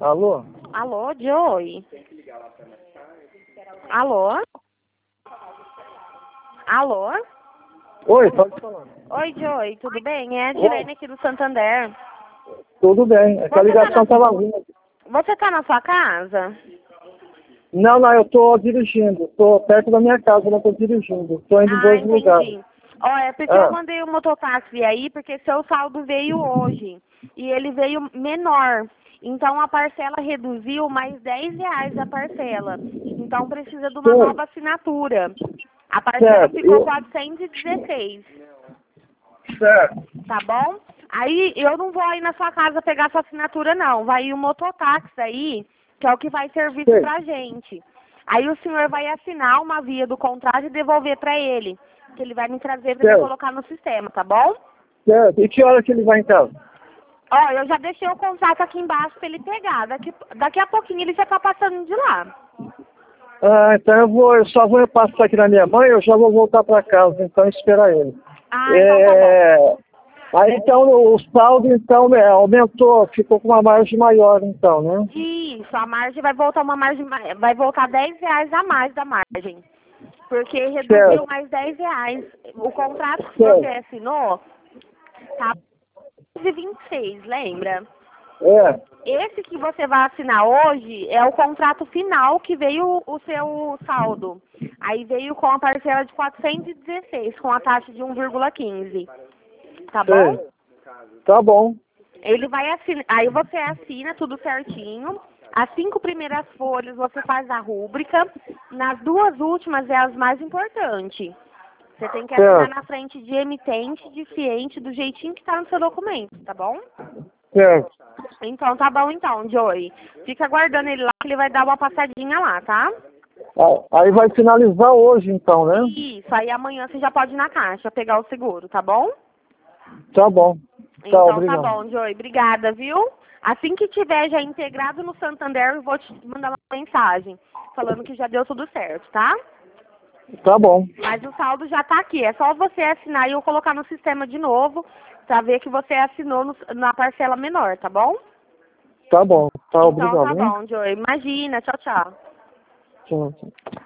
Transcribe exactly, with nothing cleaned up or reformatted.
Alô? Alô, Joey? Alô? Alô? Oi, pode falar. Oi, Joey, tudo bem? É a Direne aqui do Santander. Tudo bem, é que a Você tá ligação na- estava vindo. Você tá na sua casa? Não, não, eu estou dirigindo. Estou perto da minha casa, não estou dirigindo. Estou indo em Ah, dois lugares. entendi. Ó, é porque eu Ah, mandei o mototáxi aí, porque seu saldo veio hoje. E ele veio menor. Então a parcela reduziu mais dez reais a parcela. Então precisa de uma certo, nova assinatura. A parcela certo. ficou Eu, quatrocentos e dezesseis, certo, tá bom? Aí eu não vou aí na sua casa pegar sua assinatura não. Vai ir o mototáxi aí, que é o que vai servir sei, pra gente. Aí o senhor vai assinar uma via do contrato e devolver pra ele. Que ele vai me trazer pra eu certo, colocar no sistema, tá bom? certo. E que hora que ele vai em casa? Ó, eu já deixei o contrato aqui embaixo pra ele pegar. Daqui, daqui a pouquinho ele já tá passando de lá. Ah, então eu vou, eu só vou passar aqui na minha mãe, eu já vou voltar para casa, então esperar ele. Ah, então tá bom. É, aí então o saldo então é, aumentou, ficou com uma margem maior então, né? Isso, a margem vai voltar uma margem, ma- vai voltar dez reais a mais da margem. Porque reduziu Certo, mais dez reais. O contrato que você certo. assinou tá de vinte e seis, lembra? É, Esse que você vai assinar hoje é o contrato final que veio o seu saldo. Aí veio com a parcela de quatrocentos e dezesseis, com a taxa de um vírgula quinze. Tá bom? sei. Tá bom. Ele vai assinar, aí você assina tudo certinho. As cinco primeiras folhas você faz a rúbrica. Nas duas últimas é as mais importantes. Você tem que assinar Certo, na frente de emitente, de ciente, do jeitinho que tá no seu documento, tá bom? certo. Então tá bom então, Joey. Fica aguardando ele lá que ele vai dar uma passadinha lá, tá? Ah, aí vai finalizar hoje então, né? Isso, aí amanhã você já pode ir na caixa pegar o seguro, tá bom? Tá bom. Tá, Então tá obrigado. bom, Joey. Obrigada, viu? Assim que tiver já integrado no Santander, eu vou te mandar uma mensagem falando que já deu tudo certo, tá? Tá bom. Mas o saldo já tá aqui. É só você assinar e eu colocar no sistema de novo pra ver que você assinou no- na parcela menor, tá bom? Tá bom. Tá, Então tá obrigado, hein? bom, Joey. Imagina. Tchau, tchau. Tchau, tchau.